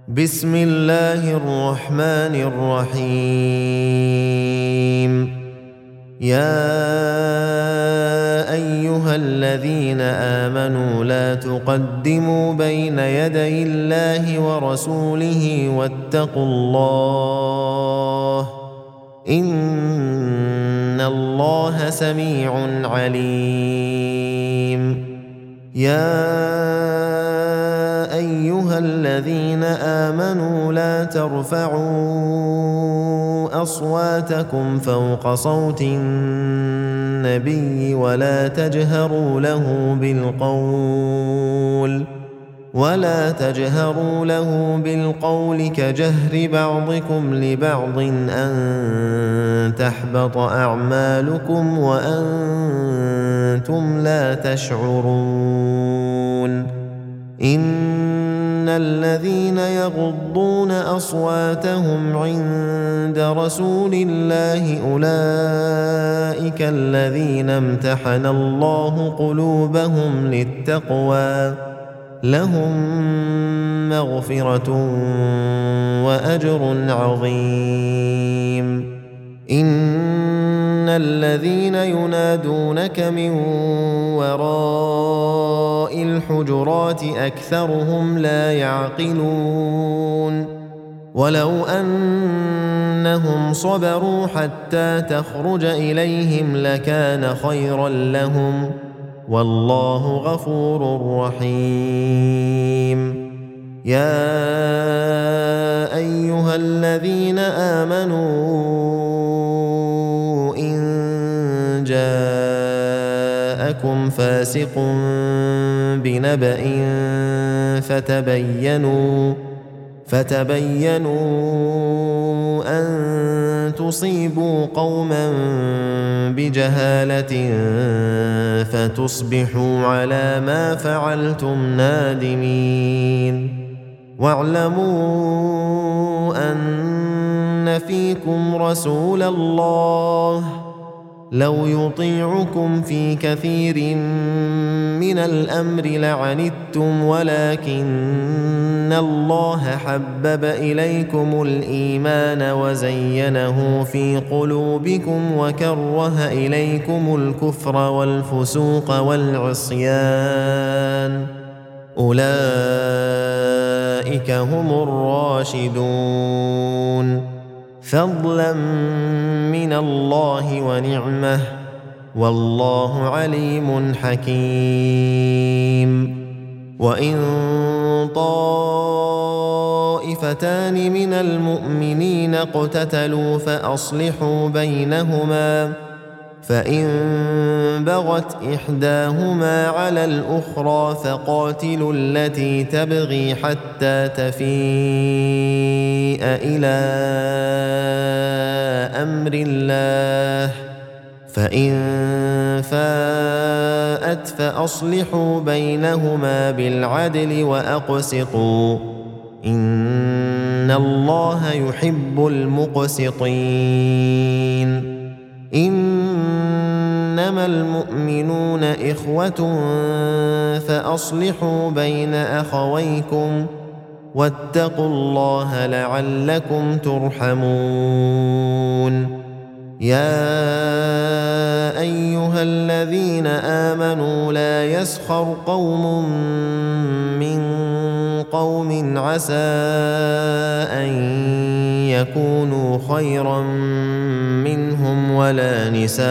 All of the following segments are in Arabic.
بسم الله الرحمن الرحيم. يا أيها الذين آمنوا لا تقدموا بين يدي الله ورسوله واتقوا الله إن الله سميع عليم. يا أيها الذين آمنوا لا ترفعوا أصواتكم فوق صوت النبي ولا تجهروا له بالقول كجهر بعضكم لبعض أن تحبط أعمالكم وأنتم لا تشعرون. إن الذين يغضون أصواتهم عند رسول الله أولئك الذين امتحن الله قلوبهم للتقوى لهم مغفرة وأجر عظيم. إن الذين ينادونك من وراء الحجرات أكثرهم لا يعقلون. ولو أنهم صبروا حتى تخرج إليهم لكان خيرا لهم والله غفور رحيم. يا أيها الذين آمنوا إن جاءكم فاسق بنبأ فتبينوا أن تصيبوا قوما بجهالة فتصبحوا على ما فعلتم نادمين. واعلموا أن فيكم رسول الله لو يطيعكم في كثير من الأمر لعنتم ولكن الله حبب إليكم الإيمان وزينه في قلوبكم وكره إليكم الكفر والفسوق والعصيان أولئك هم الراشدون فضلا من الله ونعمه والله عليم حكيم. وإن طائفتان من المؤمنين اقتتلوا فأصلحوا بينهما فإن بغت إحداهما على الأخرى فقاتلوا التي تبغي حتى تفيء إلى أمر الله فإن فاءت فأصلحوا بينهما بالعدل وأقسطوا إن الله يحب المقسطين. إنما المؤمنون إخوة فأصلحوا بين أخويكم واتقوا الله لعلكم ترحمون. يا أيها الذين آمنوا لا يسخر قوم من قوم عسى أن يكونوا خيرا منهم ولا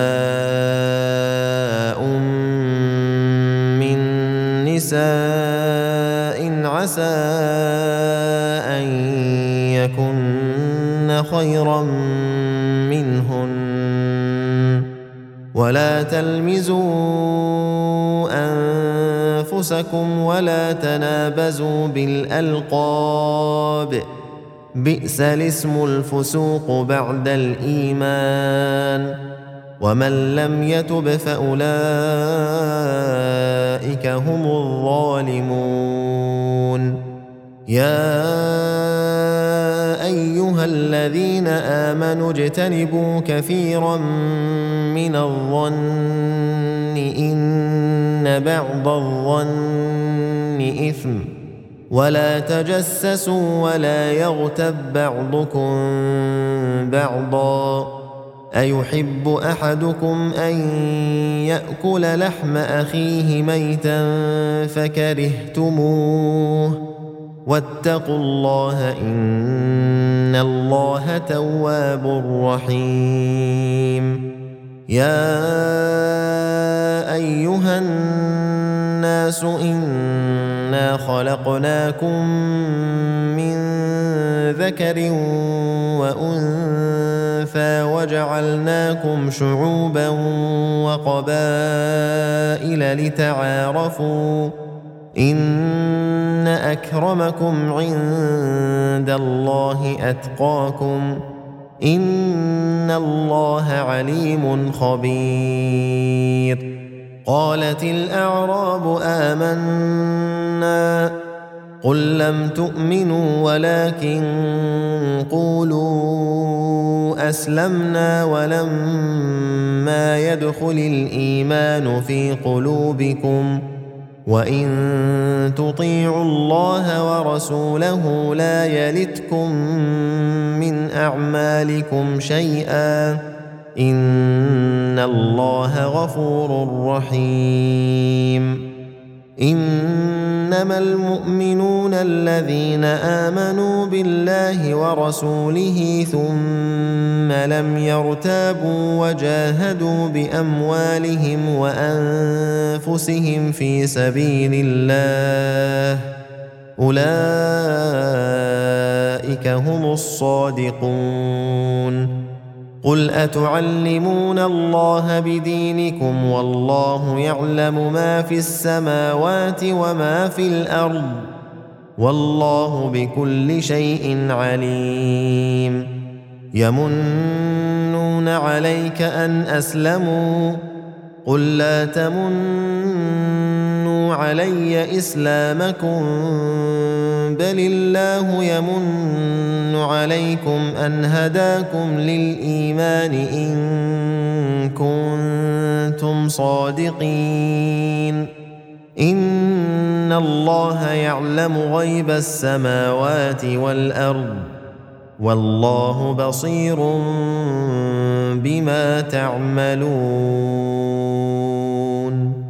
نساء من نساء عسى أن يكن خيرا منهن ولا تلمزوا أنفسكم ولا تنابزوا بالألقاب بئس الاسم الفسوق بعد الإيمان ومن لم يتب فأولئك هم الظالمون. يا أيها الذين آمنوا اجتنبوا كثيرا من الظن إن بعض الظن إثم ولا تجسسوا ولا يغتب بعضكم بعضا أيحب أحدكم أن يأكل لحم أخيه ميتا فكرهتموه واتقوا الله إن الله تواب رحيم يا أيها الناس إنا خلقناكم من ذكر وأنثى وجعلناكم شعوبا وقبائل لتعارفوا إن أكرمكم عند الله أتقاكم إن الله عليم خبير قالت الأعراب آمنا قل لم تؤمنوا ولكن قولوا أسلمنا ولما يدخل الإيمان في قلوبكم وإن تطيعوا الله ورسوله لا يلتكم من أعمالكم شيئا إن الله غفور رحيم إنما المؤمنون الذين آمنوا بالله ورسوله ثم لم يرتابوا وجاهدوا بأموالهم وأنفسهم في سبيل الله أولئك هم الصادقون قل أتعلمون الله بدينكم والله يعلم ما في السماوات وما في الأرض والله بكل شيء عليم يمنون عليك أن أسلموا قل لا تمنوا علي إسلامكم بل الله يمن عليكم أن هداكم للإيمان إن كنتم صادقين إن الله يعلم غيب السماوات والأرض والله بصير بما تعملون